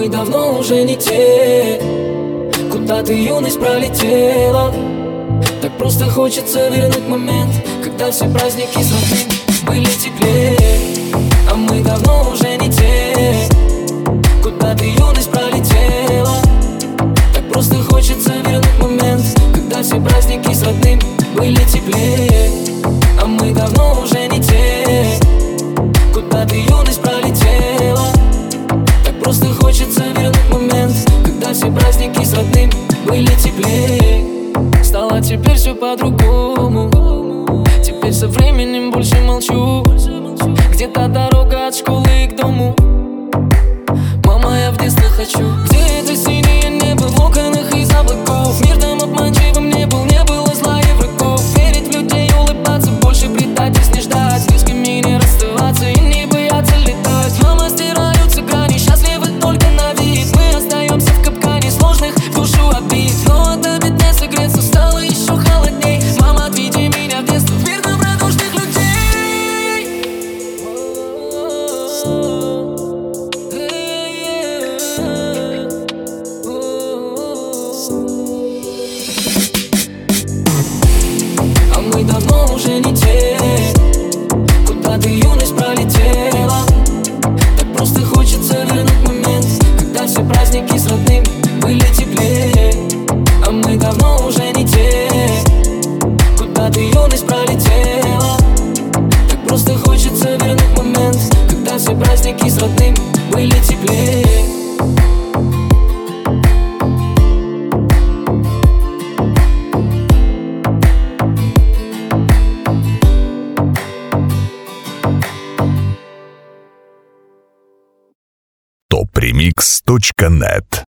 мы давно уже не те. Куда ты, юность, пролетела? Так просто хочется вернуть момент, когда все праздники с родным были теплее. А мы давно уже не те. Куда ты, юность, пролетела? Так просто хочется вернуть момент, когда все праздники с родным были теплее. А мы давно уже не те. Куда ты, юность, пролетела? Так просто хочется вернуть момент, когда все праздники с родным были теплее. Стало теперь все по-другому. Теперь со временем больше молчу. Где-то дорога от школы к дому. Мама, я в детство хочу. Где это синее небо в окнах из облаков? Мир там обманчивым не был, не было зла и врагов. Верить в людей, улыбаться, больше предательств не ждать. С близкими не расставаться и не бояться летать. Мама, стираются грани, счастливы только на вид. Мы остаемся в капкане сложных в душу обид. Но от обид не согреться, стало еще холодней. Мама, отведи меня в детство, в мир добродушных людей. А мы давно уже не те. Куда ты, юность, пролетела? Так просто хочется вернуть момент, когда все праздники с родным были теплее. А мы давно уже не те. Куда ты, юность, пролетела? Так просто хочется вернуть момент, когда все праздники с родным были теплее. topremix.net